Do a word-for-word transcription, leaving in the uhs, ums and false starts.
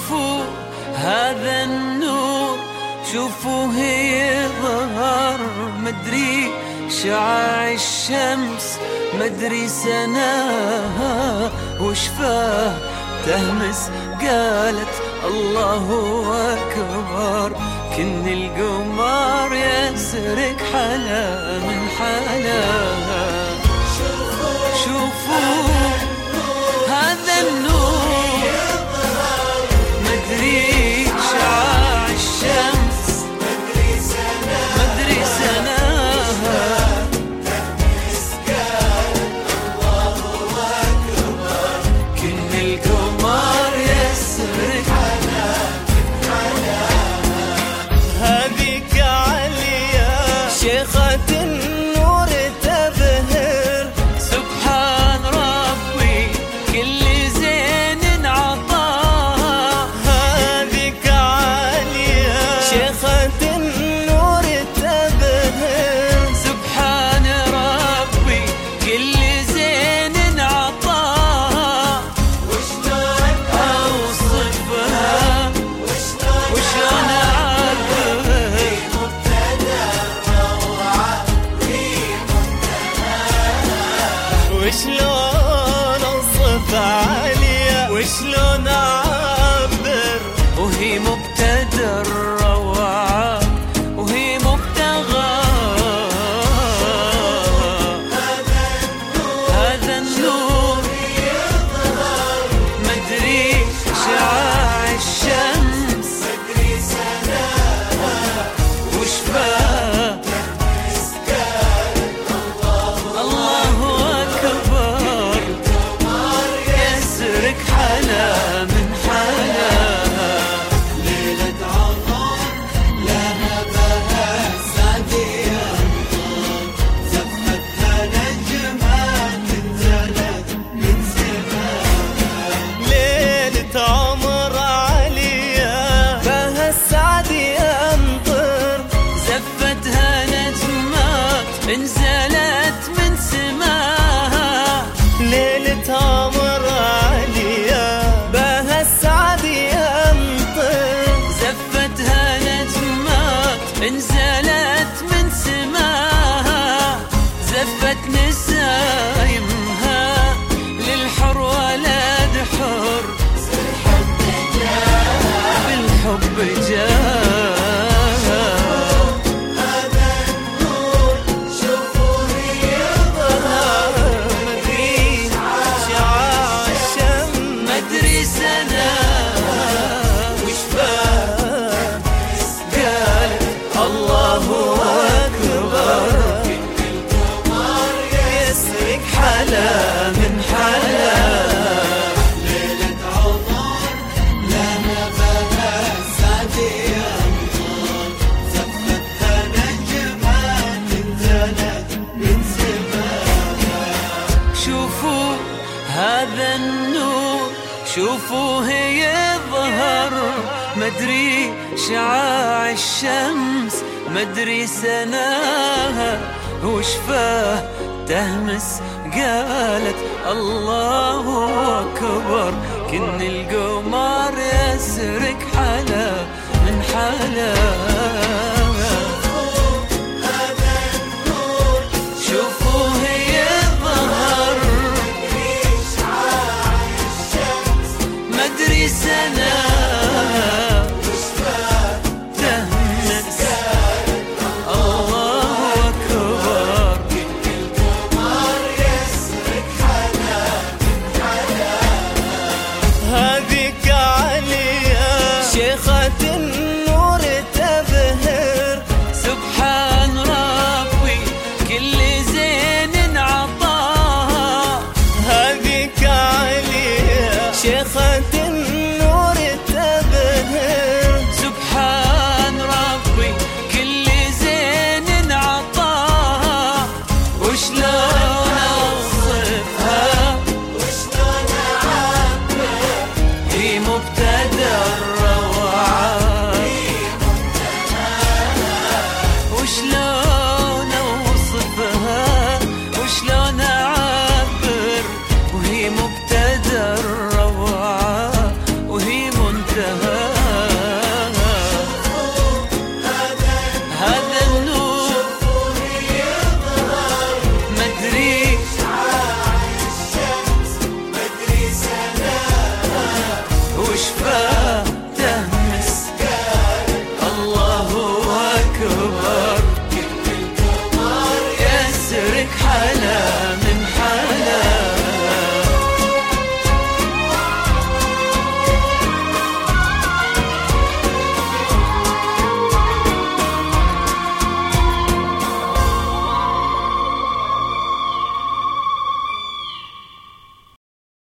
شوفوا هذا النور، شوفوا هي ظهر، مدري شعاع الشمس، مدري سناها وشفاه تهمس قالت الله أكبر، كن القمر يسرق حلا من حلاها. شوفوا هذا النور، مدري شعاع الشمس، مدري سناها كن القمر يسرق هذيك عليا شيخة النور تبهر، سبحان ربي كل زين عطاها. هذيك عليا شيخة النور تبهر، سبحان ربي كل زين عطاها. وشلون أوصفها وشلون أعبر، وشلون اوصف عليا، وشلون اعبر، وهي مبتدى الروعة وهي مبتغى. هذا النور مدري شعاع الشمس، وشفاه الله أكبر، يسرق حلا من حلاها. ليلة عطر لها بهاء سعدية، زفتها نجمات نزلت من سماها. ليلة عمر عليا بها السعد يمطر، زفتها نجمات انزلت من سماها. ليلة عمر عليا بها السعد يمطر، زفتها نجمات انزلت من سماها. زفت نسايمها للحر ولد حر، بالحب جاها. هذا النور شوفوا هي ظهر، مدري شعاع الشمس، مدري سنة وشفاه قالت الله أكبر، يسرق حلا من حلا. ليلة عطر لها بهاء سعدية، زفتها نجمات نزلت من سماها. شوفوا هذا النور، شوفوا هي ظهر، مدري شعاع الشمس، مدري سناها وشفاه تهمس قالت الله أكبر، كن القمر يسرق حلا من حلا.